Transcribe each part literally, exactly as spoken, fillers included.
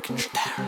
Моргенштерн.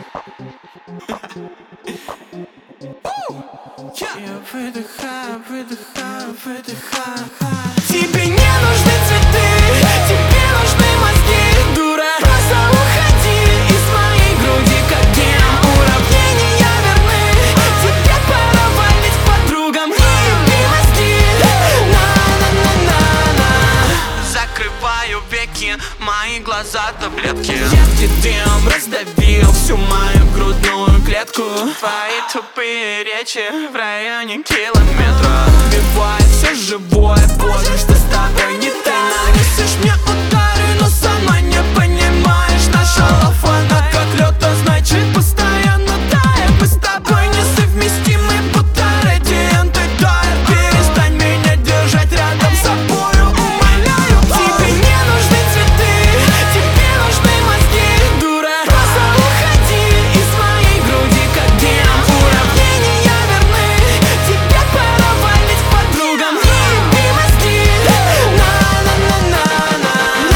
Я выдыхаю, выдыхаю, выдыхаю. Тебе не нужны цветы, тебе нужны мозги, дура. Просто уходи из моей груди, как гем. Уравнения верны, тебе пора валить к подругам. Еби мозги, на-на-на-на-на. Закрываю веки, мои глаза таблетки. Едкий дым раздавил всю мою грудную клетку. Твои тупые речи в районе километра убивает все живое, поздно, что с тобой не так. Нанесешь мне удары, но сама не понимаешь. Наша лава, она как лед, а значит постоянно тает. Мы с тобой несовместимы, будто радианты тают. Перестань меня держать рядом с собою, умоляю. Тебе не нужны цветы, тебе нужны мозги, дура. Просто уходи из моей груди, как гем. Уравнения верны, тебе пора валить к подругам. Еби мозги, на-на-на-на-на,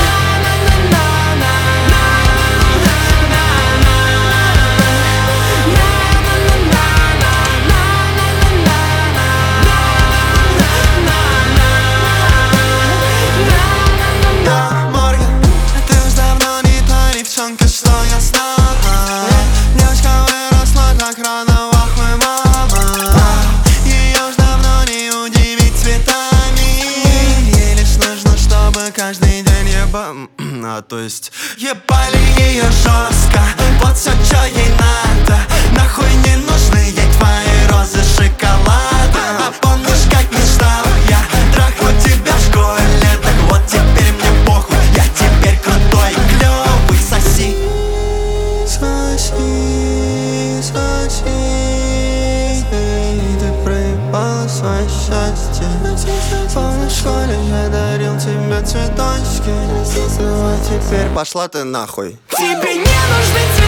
Морген, ты уж давно не та девчонка, что я знал. Девочка выросла, как рано в ахуе мама. Ее уж давно не удивить цветами. Ей лишь нужно, чтобы каждый день еба... А, то есть ебали ее жестко. Вот все, что ей надо. Нахуй не нужны ей твои розы шоколада. А помнишь, как мечтал я трахнуть тебя в школе? Так вот теперь мне похуй, я теперь крутой и клёвый. Соси, соси, соси. Ты проебала свое счастье. Помнишь, в школе я дарил тебе цветочки. Ну а теперь пошла ты нахуй. тебе не нужны цветы.